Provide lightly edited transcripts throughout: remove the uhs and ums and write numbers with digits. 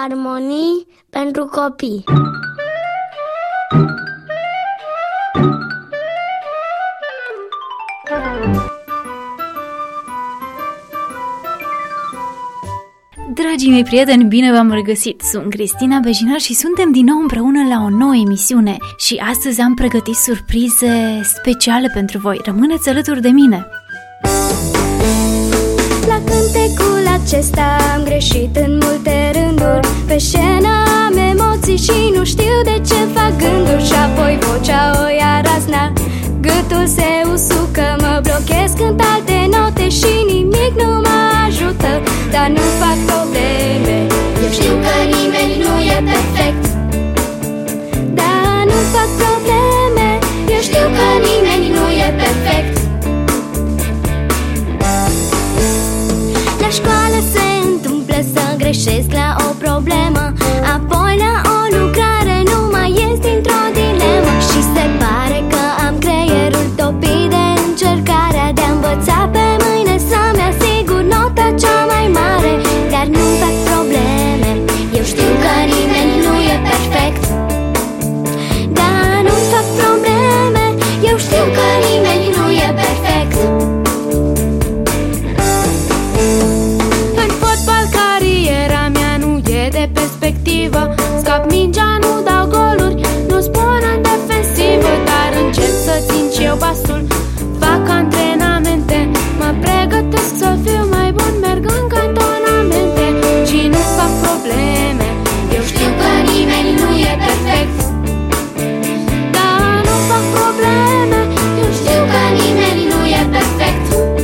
armonii pentru copii. Dragii mei prieteni, bine v-am regăsit! Sunt Cristina Bejinar și suntem din nou împreună la o nouă emisiune. Și astăzi am pregătit surprize speciale pentru voi. Rămâneți alături de mine! La cântecul acesta am greșit în multe rânduri. Pe scenă am emoții și nu știu de ce fac gânduri. Și apoi vocea o ia razna, gâtul se usucă, mă blochez, cânt alte note și nimic nu mă ajută. Dar nu fac probleme, eu știu că nimeni nu e perfect. Dar nu fac probleme, eu știu că nimeni nu e perfect. La școală se întâmplă să greșesc la o problemă, apoi la o lucrare nu mai ies dintr-o dilemă. Și se pare că am creierul topit de încercarea de a învăța pe mâine să-mi asigur nota cea mai mare. Dar nu fac probleme, eu știu că nimeni nu e perfect. Dar nu fac probleme, eu știu că nimeni nu e perfect. În fotbal cariera mea nu e de perspectivă, scap mingea, nu dau goluri, nu spun în defensivă. Dar încep să țin și eu pasul, fac antrenamente, mă pregătesc să fiu mai bun, merg în cantonamente. Și nu fac probleme, eu știu că nimeni nu e perfect. Dar nu fac probleme, eu știu că nimeni nu e perfect.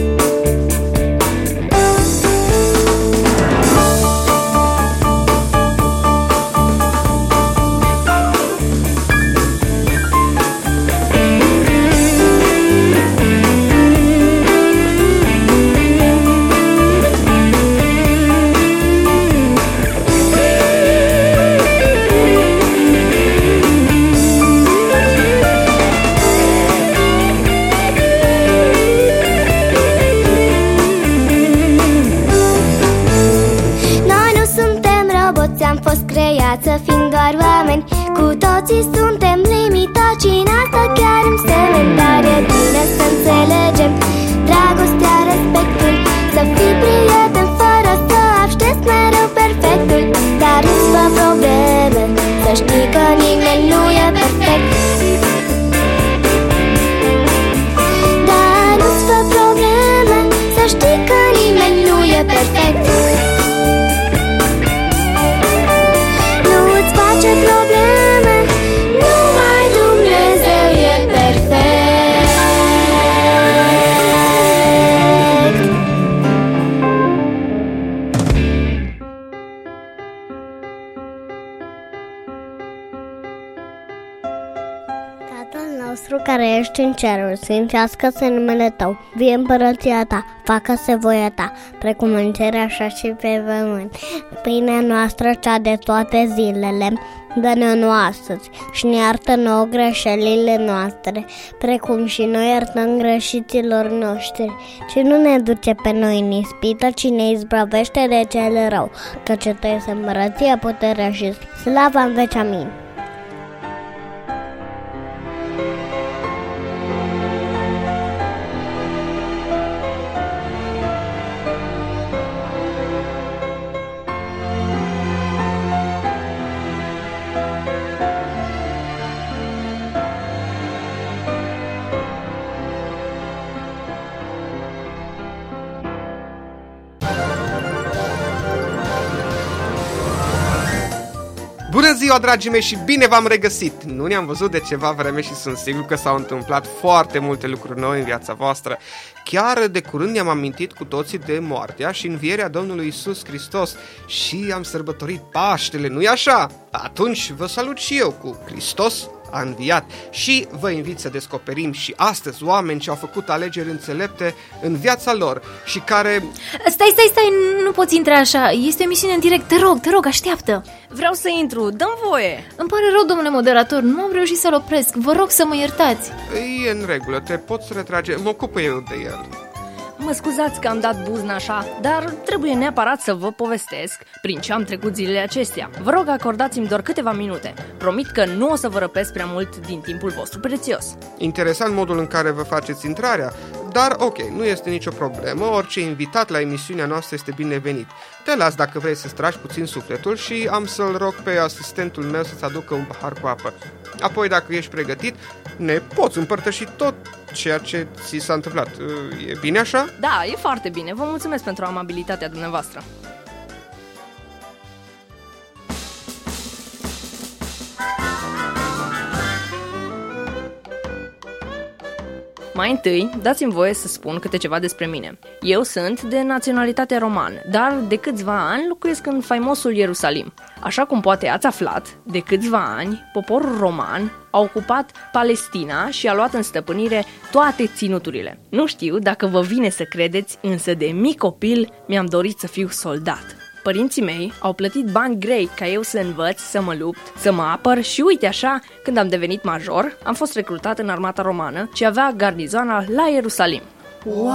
Să fim doar oameni, cu toții suntem limitați și în asta chiar îmi semeni. Dar e bine să înțelegem dragostea, respectul, să fii prieten fără să aștepți mereu perfectul. Dar nu-ți fă probleme, să știi că nimeni nu e perfect. Dar nu-ți fă probleme, să știi că nimeni nu e perfect. Ce probleme, numai Dumnezeu e perfect. Tatăl nostru care ești în ceruri, sfințească-se numele Tău, vie împărăția Ta, facă-se voia Ta, precum în cer așa și pe pământ. Pâinea noastră cea de toate zilele, dă-ne nouă astăzi și ne iartă nouă greșelile noastre, precum și noi iertăm greșiților noștri. Și nu ne duce pe noi în ispită, ci ne izbăvește de cel rău, căci Ta este împărăția, puterea și slava în veci. Amin. Bună ziua, dragii mei, și bine v-am regăsit! Nu ne-am văzut de ceva vreme și sunt sigur că s-au întâmplat foarte multe lucruri noi în viața voastră. Chiar de curând ne-am amintit cu toții de moartea și învierea Domnului Iisus Hristos și am sărbătorit Paștele, nu-i așa? Atunci vă salut și eu cu Hristos a înviat și vă invit să descoperim și astăzi oameni ce au făcut alegeri înțelepte în viața lor și care... Stai, nu poți intra așa, este o emisiune în direct, te rog, așteaptă. Vreau să intru, dă-mi voie. Îmi pare rău, domnule moderator, nu am reușit să-l opresc, vă rog să mă iertați. E în regulă, te poți retrage, mă ocup eu de el. mă scuzați că am dat buzna așa, dar trebuie neapărat să vă povestesc prin ce am trecut zilele acestea. Vă rog, acordați-mi doar câteva minute. Promit că nu o să vă răpesc prea mult din timpul vostru prețios. Interesant modul în care vă faceți intrarea, dar ok, nu este nicio problemă, orice invitat la emisiunea noastră este binevenit. Te las dacă vrei să-ți tragi puțin sufletul și am să-l rog pe asistentul meu să-ți aducă un pahar cu apă. Apoi, dacă ești pregătit, ne poți împărtăși tot ceea ce ți s-a întâmplat. E bine așa? Da, e foarte bine. Vă mulțumesc pentru amabilitatea dumneavoastră. Mai întâi, dați-mi voie să spun câte ceva despre mine. Eu sunt de naționalitate roman, dar de câțiva ani locuiesc în faimosul Ierusalim. Așa cum poate ați aflat, de câțiva ani, poporul roman a ocupat Palestina și a luat în stăpânire toate ținuturile. Nu știu dacă vă vine să credeți, însă de mic copil mi-am dorit să fiu soldat. Părinții mei au plătit bani grei ca eu să învăț, să mă lupt, să mă apăr și uite așa, când am devenit major, am fost recrutat în armata romană ce avea garnizoana la Ierusalim. Wow!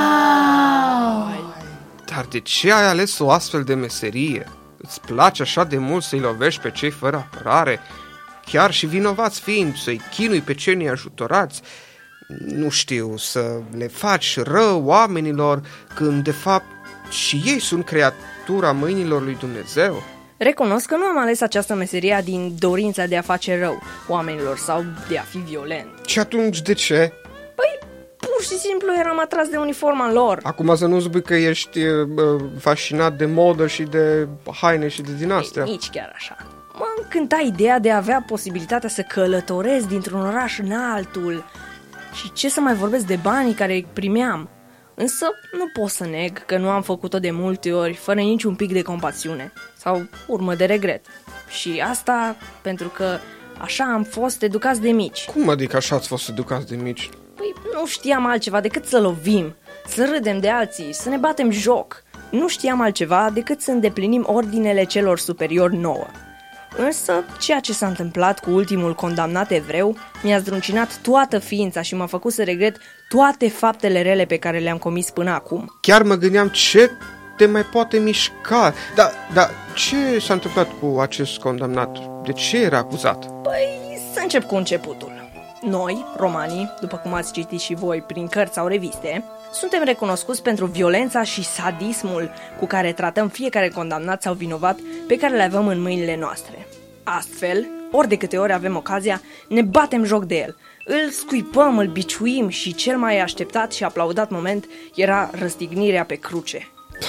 Dar de ce ai ales o astfel de meserie? Îți place așa de mult să-i lovești pe cei fără apărare? Chiar și vinovați fiind, să-i chinui pe cei neajutorați? Nu știu, să le faci rău oamenilor când de fapt și ei sunt creatura mâinilor lui Dumnezeu? Recunosc că nu am ales această meserie din dorința de a face rău oamenilor sau de a fi violent. Și atunci de ce? Păi, pur și simplu eram atras de uniforma lor. Acum să nu spui că ești fascinat de modă și de haine și de din astea. Nici chiar așa. Mă încânta ideea de a avea posibilitatea să călătoresc dintr-un oraș în altul. Și ce să mai vorbesc de banii care îi primeam. Însă nu pot să neg că nu am făcut-o de multe ori fără niciun pic de compasiune sau urmă de regret. Și asta pentru că așa am fost educați de mici. Cum adică așa ați fost educați de mici? Păi nu știam altceva decât să lovim, să râdem de alții, să ne batem joc. Nu știam altceva decât să îndeplinim ordinele celor superiori nouă. Însă, ceea ce s-a întâmplat cu ultimul condamnat evreu mi-a zdruncinat toată ființa și m-a făcut să regret toate faptele rele pe care le-am comis până acum. Chiar mă gândeam ce te mai poate mișca. Dar ce s-a întâmplat cu acest condamnat? De ce era acuzat? Păi, să încep cu începutul. Noi, romanii, după cum ați citit și voi prin cărți sau reviste, suntem recunoscuți pentru violența și sadismul cu care tratăm fiecare condamnat sau vinovat pe care le avem în mâinile noastre. Astfel, ori de câte ori avem ocazia, ne batem joc de el, îl scuipăm, îl biciuim și cel mai așteptat și aplaudat moment era răstignirea pe cruce.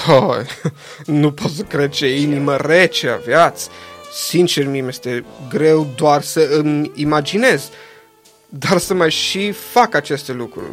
Nu pot să cred ce inimă rece aveați. Sincer, mie este greu doar să îmi imaginez, dar să mai și fac aceste lucruri.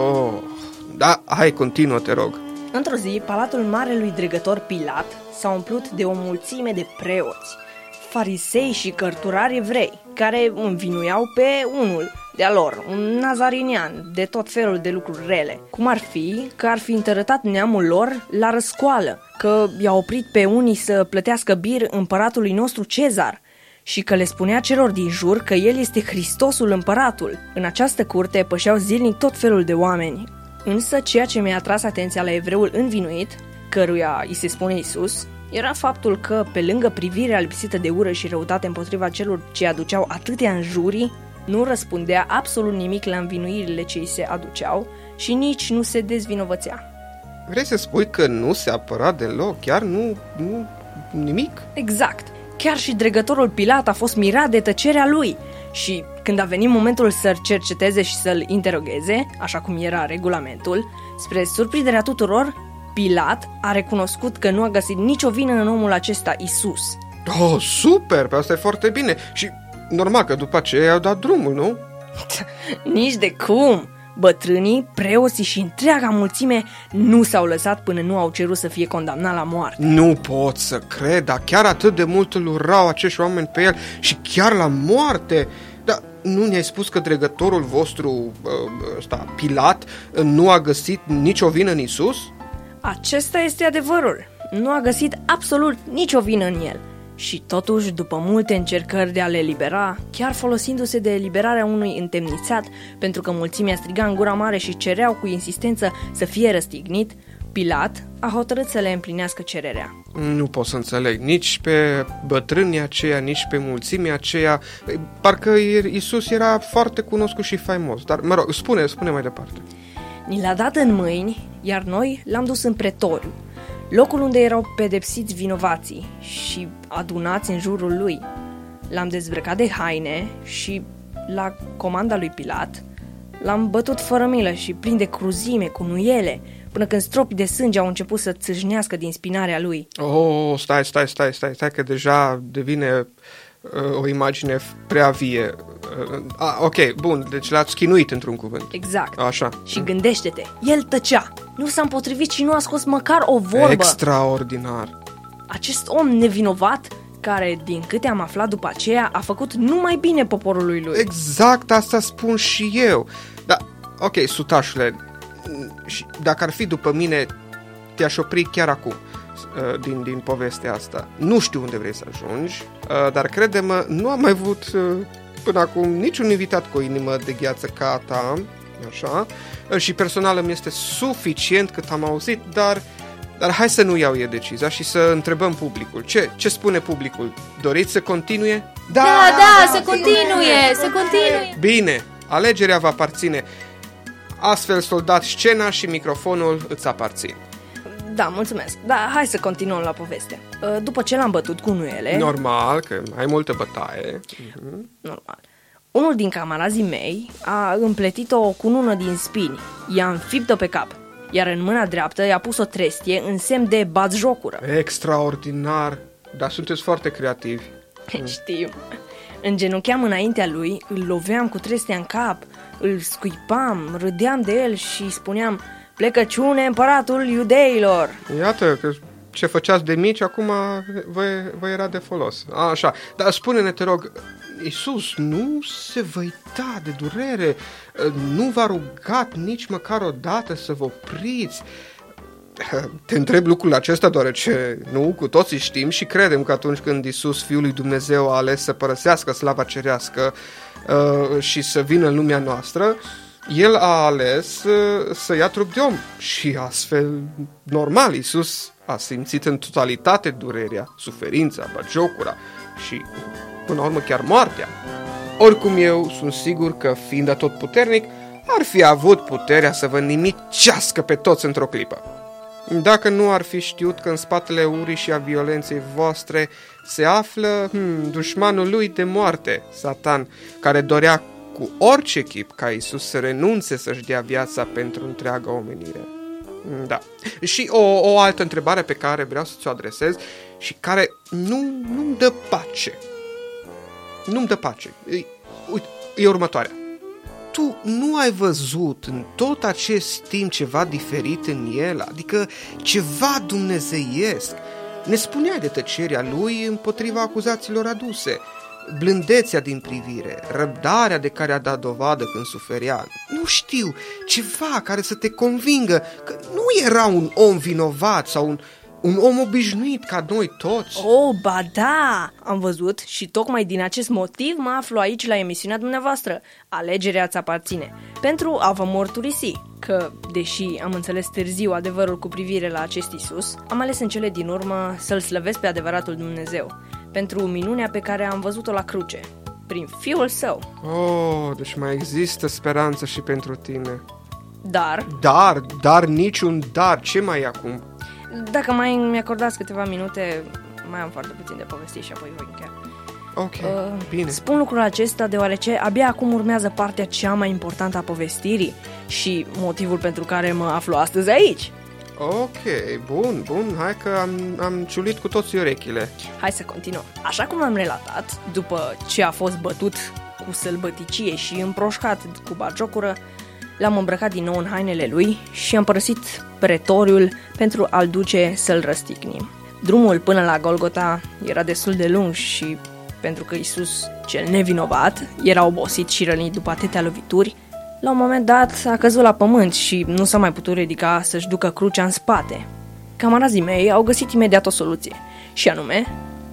Da, hai, continuă, te rog. Într-o zi, palatul marelui dregător Pilat s-a umplut de o mulțime de preoți, farisei și cărturari evrei, care învinuiau pe unul de-a lor, un nazarinian, de tot felul de lucruri rele, cum ar fi că ar fi întărătat neamul lor la răscoală, că i-a oprit pe unii să plătească bir împăratului nostru Cezar și că le spunea celor din jur că el este Hristosul împăratul. În această curte pășeau zilnic tot felul de oameni. Însă ceea ce mi-a atras atenția la evreul învinuit, căruia îi se spune Iisus, era faptul că, pe lângă privirea lipsită de ură și răutate împotriva celor ce aduceau atâtea înjurii, nu răspundea absolut nimic la învinuirile ce îi se aduceau și nici nu se dezvinovățea. Vrei să spui că nu se apăra deloc? Chiar nu nimic? Exact. Chiar și dregătorul Pilat a fost mirat de tăcerea lui și, când a venit momentul să-l cerceteze și să-l interogheze, așa cum era regulamentul, spre surprinderea tuturor, Pilat a recunoscut că nu a găsit nicio vină în omul acesta, Iisus. Oh, super! Pe asta e foarte bine. Și normal că după aceea i-au dat drumul, nu? Nici de cum! Bătrânii, preoții și întreaga mulțime nu s-au lăsat până nu au cerut să fie condamnat la moarte. Nu pot să cred, dar chiar atât de mult îl urau acești oameni pe el și chiar la moarte. Dar nu ne-ai spus că dregătorul vostru, Pilat, nu a găsit nicio vină în Iisus? Acesta este adevărul. Nu a găsit absolut nicio vină în el. Și totuși, după multe încercări de a le libera, chiar folosindu-se de eliberarea unui întemnițat, pentru că mulțimea striga în gura mare și cereau cu insistență să fie răstignit, Pilat a hotărât să le împlinească cererea. Nu pot să înțeleg nici pe bătrânii aceia, nici pe mulțimea aceea. Parcă Iisus era foarte cunoscut și faimos. Dar, mă rog, spune mai departe. Ni l-a dat în mâini, iar noi l-am dus în pretoriu, locul unde erau pedepsiți vinovații și adunați în jurul lui. L-am dezbrăcat de haine și, la comanda lui Pilat, l-am bătut fără milă și plin de cruzime, cu nuiele, până când stropii de sânge au început să țâșnească din spinarea lui. Oh, stai, că deja devine o imagine prea vie. Ok, bun, deci l-ați chinuit într-un cuvânt. Exact. Așa. Și gândește-te, el tăcea, nu s-a împotrivit și nu a scos măcar o vorbă. Extraordinar. Acest om nevinovat, care, din câte am aflat după aceea, a făcut numai bine poporului lui. Exact asta spun și eu. Da, ok, sutașule, dacă ar fi după mine, te-aș opri chiar acum din povestea asta. Nu știu unde vrei să ajungi, dar crede-mă, nu am mai avut până acum niciun invitat cu o inimă de gheață ca a ta, așa, și personal îmi este suficient cât am auzit, dar hai să nu iau eu decizia și să întrebăm publicul. Ce spune publicul? Doriți să continue? Da, să continue! Bine, alegerea va aparține. Astfel, soldat, scena și microfonul îți aparțin. Da, mulțumesc. Da, hai să continuăm la poveste. După ce l-am bătut cu nuiele... Normal, că ai multă bătaie. Normal. Unul din camarazii mei a împletit-o o cunună din spini. I-a înfipt-o pe cap. Iar în mâna dreaptă i-a pus o trestie în semn de batjocură. Extraordinar! Dar sunteți foarte creativi. Știu. Îngenuncheam înaintea lui, îl loveam cu trestia în cap, îl scuipam, râdeam de el și spuneam: plecăciune împăratul iudeilor! Iată că ce făceați de mici, acum vă era de folos. Așa, dar spune-ne, te rog, Iisus nu se văita de durere, nu v-a rugat nici măcar o dată să vă opriți? Te întreb lucrul acesta deoarece nu cu toții știm și credem că atunci când Iisus, Fiul lui Dumnezeu, a ales să părăsească slava cerească și să vină în lumea noastră, El a ales să ia trup de om și astfel, normal, Iisus a simțit în totalitate durerea, suferința, batjocura și, până la urmă, chiar moartea. Oricum, eu sunt sigur că, fiind atotputernic, ar fi avut puterea să vă nimicească pe toți într-o clipă. Dacă nu ar fi știut că în spatele urii și a violenței voastre se află dușmanul lui de moarte, Satan, care dorea cu orice chip ca Iisus să renunțe să-și dea viața pentru întreaga omenire. Da. Și o altă întrebare pe care vreau să ți-o adresez și care nu-mi dă pace. Nu-mi dă pace. Uite, e următoarea. Tu nu ai văzut în tot acest timp ceva diferit în el, adică ceva dumnezeiesc? Ne spunea de tăcerea lui împotriva acuzațiilor aduse, blândețea din privire, răbdarea de care a dat dovadă când suferea. Nu știu, ceva care să te convingă că nu era un om vinovat sau un om obișnuit ca noi toți. Oh, ba da! Am văzut și tocmai din acest motiv mă aflu aici la emisiunea dumneavoastră. Alegerea ți aparține. Pentru a vă mărturisi că, deși am înțeles târziu adevărul cu privire la acest Iisus, am ales în cele din urmă să-L slăvesc pe adevăratul Dumnezeu, pentru minunea pe care am văzut-o la cruce, prin Fiul Său. Oh, deci mai există speranță și pentru tine. Dar niciun dar. Ce mai e acum? Dacă mai mi-acordați câteva minute, mai am foarte puțin de povestit și apoi voi încheia. Ok, bine. Spun lucrul acesta deoarece abia acum urmează partea cea mai importantă a povestirii și motivul pentru care mă aflu astăzi aici. Ok, bun, hai că am ciulit cu toții urechile. Hai să continuăm. Așa cum am relatat, după ce a fost bătut cu sălbăticie și împroșcat cu batjocură, l-am îmbrăcat din nou în hainele lui și am părăsit pretoriul pentru a-l duce să-l răstignim. Drumul până la Golgota era destul de lung și, pentru că Iisus, cel nevinovat, era obosit și rănit după atâtea lovituri, la un moment dat a căzut la pământ și nu s-a mai putut ridica să-și ducă crucea în spate. Camarazii mei au găsit imediat o soluție, și anume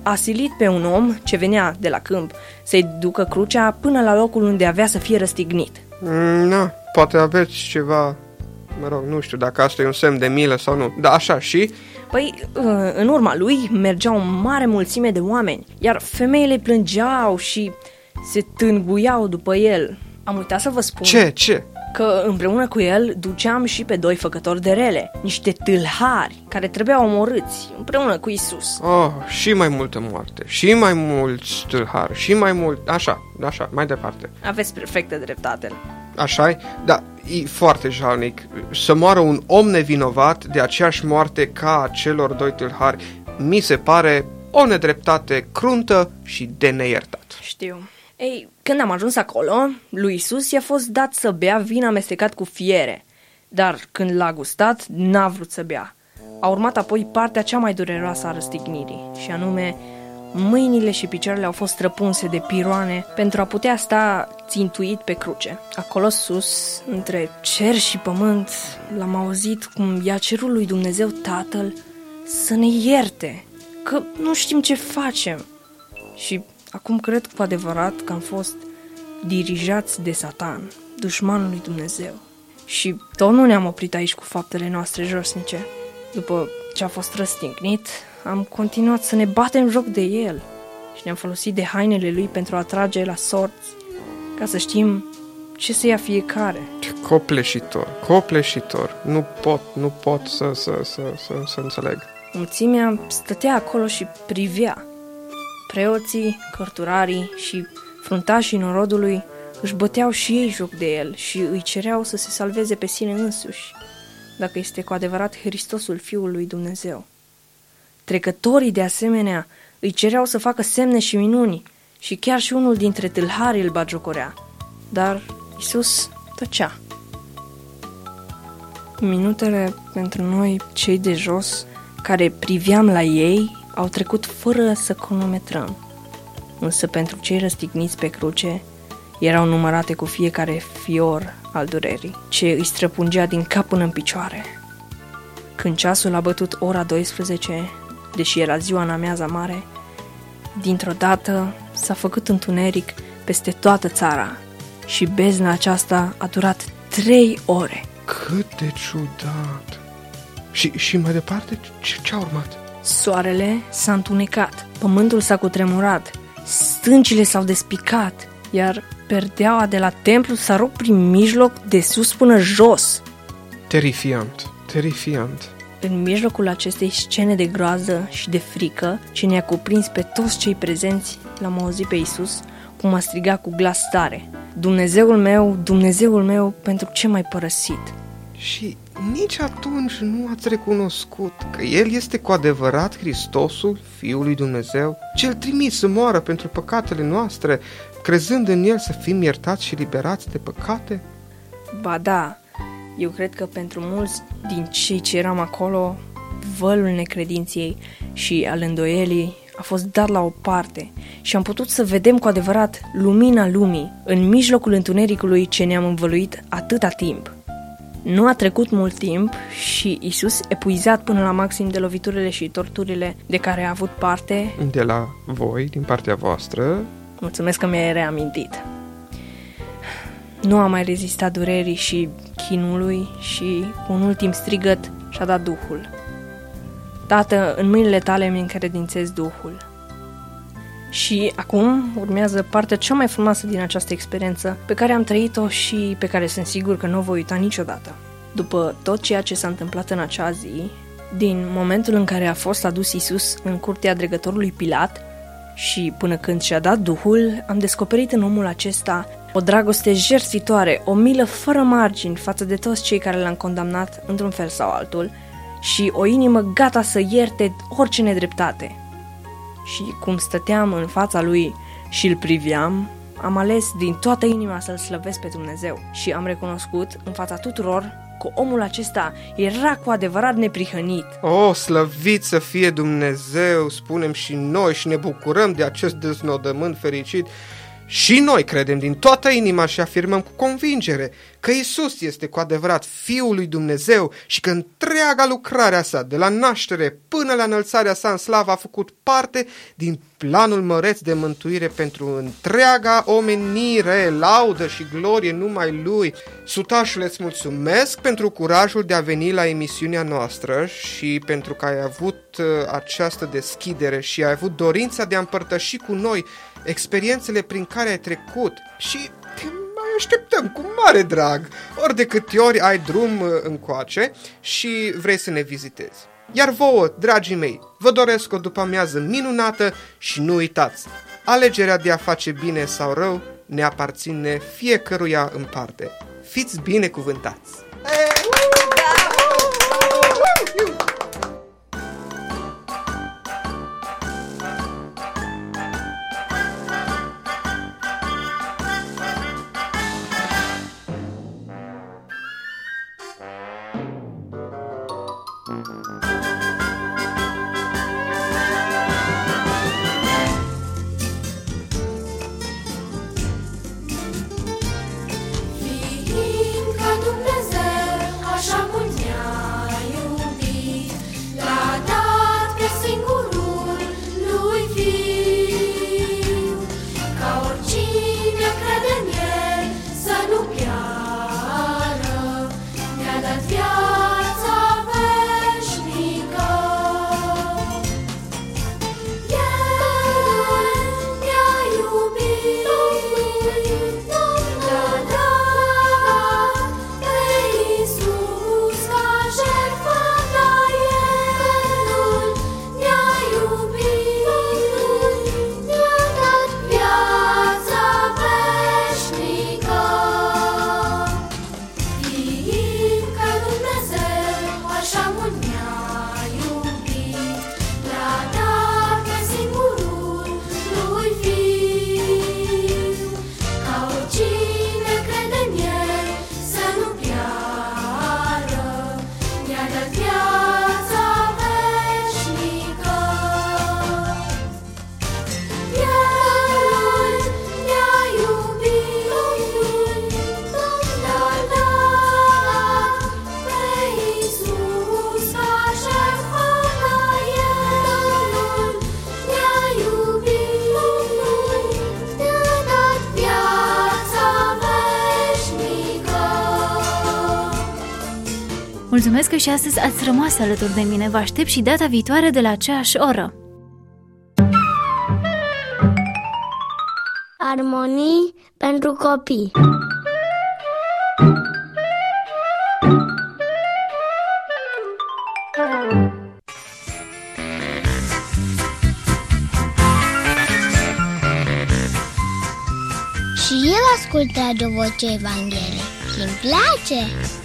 a silit pe un om ce venea de la câmp să-i ducă crucea până la locul unde avea să fie răstignit. Na, poate aveți ceva, mă rog, nu știu dacă asta e un semn de milă sau nu, dar așa și... Păi, în urma lui mergea o mare mulțime de oameni, iar femeile plângeau și se tânguiau după el. Am uitat să vă spun Ce? că împreună cu el duceam și pe 2 făcători de rele, niște tâlhari care trebuiau omorâți împreună cu Isus. Oh, și mai multă moarte, și mai mulți tâlhari, și mai mult... Așa, mai departe. Aveți perfectă dreptate. Așa-i? Da, e foarte jalnic să moară un om nevinovat de aceeași moarte ca celor 2 tâlhari. Mi se pare o nedreptate cruntă și de neiertat. Știu. Ei, când am ajuns acolo, lui Isus i-a fost dat să bea vin amestecat cu fiere, dar când l-a gustat, n-a vrut să bea. A urmat apoi partea cea mai dureroasă a răstignirii, și anume, mâinile și picioarele au fost străpunse de piroane pentru a putea sta țintuit pe cruce. Acolo sus, între cer și pământ, l-am auzit cum i-a cerut lui Dumnezeu Tatăl să ne ierte, că nu știm ce facem. Și acum cred cu adevărat că am fost dirijați de Satan, dușmanul lui Dumnezeu. Și tot nu ne-am oprit aici cu faptele noastre josnice. După ce a fost răstignit, am continuat să ne batem joc de el și ne-am folosit de hainele lui pentru a trage la sorți, ca să știm ce să ia fiecare. Copleșitor. Nu pot să înțeleg. Mulțimea stătea acolo și privea. Preoții, cărturarii și fruntașii norodului își băteau și ei joc de el și îi cereau să se salveze pe sine însuși, dacă este cu adevărat Hristosul Fiul lui Dumnezeu. Trecătorii, de asemenea, îi cereau să facă semne și minuni și chiar și unul dintre tâlhari îl batjocorea, dar Iisus tăcea. Minutele pentru noi, cei de jos, care priveam la ei, au trecut fără să cronometrăm, însă pentru cei răstigniți pe cruce erau numărate cu fiecare fior al durerii, ce îi străpungea din cap până în picioare. Când ceasul a bătut ora 12, deși era ziua în amiaza mare, dintr-o dată s-a făcut întuneric peste toată țara și bezna aceasta a durat 3 ore. Cât de ciudat! Și mai departe, ce a urmat? Soarele s-a întunecat, pământul s-a cutremurat, stâncile s-au despicat, iar perdeaua de la templu s-a rupt prin mijloc de sus până jos. Terifiant. În mijlocul acestei scene de groază și de frică, ce ne-a cuprins pe toți cei prezenți, l-am auzit pe Iisus cum a strigat cu glas tare: Dumnezeul meu, pentru ce m-ai părăsit? Și nici atunci nu ați recunoscut că El este cu adevărat Hristosul, Fiul lui Dumnezeu, Cel trimis să moară pentru păcatele noastre, crezând în El să fim iertați și liberați de păcate? Ba da, eu cred că pentru mulți din cei ce eram acolo, vălul necredinței și al îndoielii a fost dat la o parte și am putut să vedem cu adevărat lumina lumii în mijlocul întunericului ce ne-am învăluit atâta timp. Nu a trecut mult timp și Iisus, epuizat până la maxim de loviturile și torturile de care a avut parte... De la voi, din partea voastră... Mulțumesc că mi-ai reamintit. Nu a mai rezistat durerii și chinului și, cu un ultim strigăt, și-a dat Duhul. Tată, în mâinile tale îmi încredințez Duhul. Și acum urmează partea cea mai frumoasă din această experiență, pe care am trăit-o și pe care sunt sigur că nu o voi uita niciodată. După tot ceea ce s-a întâmplat în acea zi, din momentul în care a fost adus Iisus în curtea dregătorului Pilat și până când și-a dat Duhul, am descoperit în omul acesta o dragoste jertfitoare, o milă fără margini față de toți cei care l-am condamnat într-un fel sau altul și o inimă gata să ierte orice nedreptate. Și cum stăteam în fața lui și îl priveam, am ales din toată inima să-L slăvesc pe Dumnezeu și am recunoscut în fața tuturor că omul acesta era cu adevărat neprihănit. O, slăvit să fie Dumnezeu, spunem și noi și ne bucurăm de acest deznodământ fericit. Și noi credem din toată inima și afirmăm cu convingere că Iisus este cu adevărat Fiul lui Dumnezeu și că întreaga lucrare a sa, de la naștere până la înălțarea sa în slavă, a făcut parte din planul măreț de mântuire pentru întreaga omenire, laudă și glorie numai Lui. Sutașule, îți mulțumesc pentru curajul de a veni la emisiunea noastră și pentru că ai avut această deschidere și ai avut dorința de a împărtăși cu noi experiențele prin care ai trecut și te mai așteptăm cu mare drag ori de câte ori ai drum încoace și vrei să ne vizitezi. Iar vouă, dragii mei, vă doresc o după-amiază minunată și nu uitați, alegerea de a face bine sau rău ne aparține fiecăruia în parte. Fiți binecuvântați! Mulțumesc că și astăzi ați rămas alături de mine. Vă aștept și data viitoare de la aceeași oră. Armonii pentru copii. Și eu ascult Radio Vocea Evangheliei. Îmi place!